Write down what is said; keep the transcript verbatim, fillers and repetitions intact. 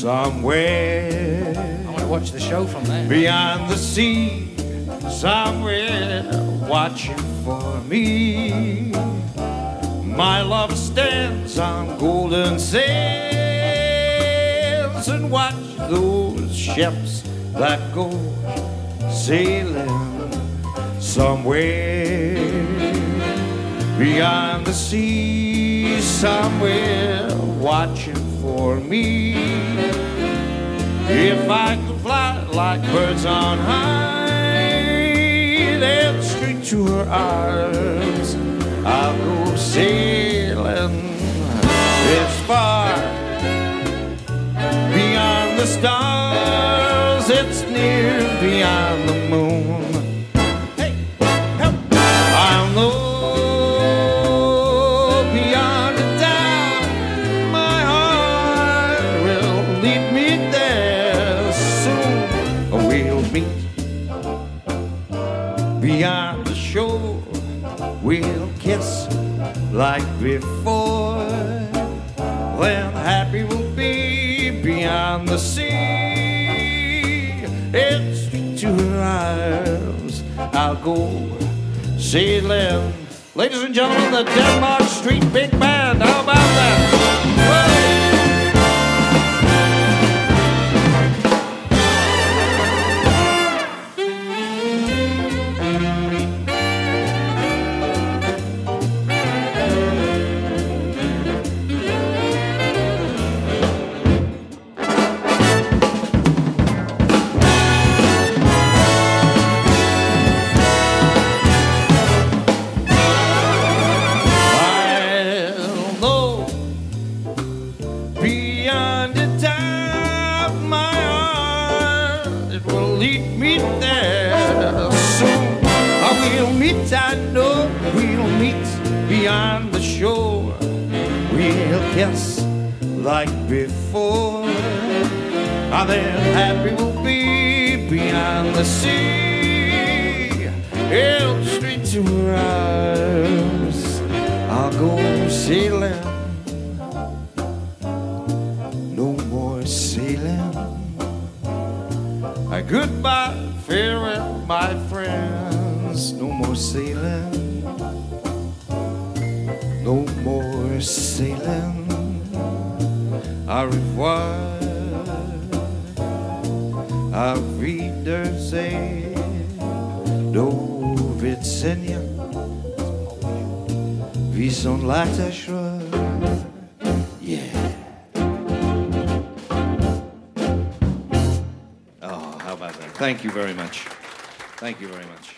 somewhere. I want to watch the show from there. Beyond the sea, somewhere watching for me. My love stands on golden sails and watch those ships that go sailing somewhere beyond the sea, somewhere watching for me. If I could fly like birds on high, then straight to her arms I'll go sailing. It's far beyond the stars, it's near beyond the moon. Hey, help! I'll know beyond a doubt, my heart will lead me there soon. We'll meet beyond the shore, we'll kiss like before. Then happy we'll be beyond the sea. It's straight to her arms I'll go sailing. Ladies and gentlemen, the Denmark Street Big Band. How about that? Whoa. Beyond a doubt, my heart, it will lead me there soon. I will meet, I know we'll meet beyond the shore. We'll kiss like before. And then happy we'll be beyond the sea. Held straight to her arms, I'll go sailing. No more sailing. Uh, goodbye, farewell, my friends. No more sailing. No more sailing. Au revoir. Auf Wiedersehen. Do widzenia. Wie so'n leichter shrug. Yeah. Thank you very much. Thank you very much.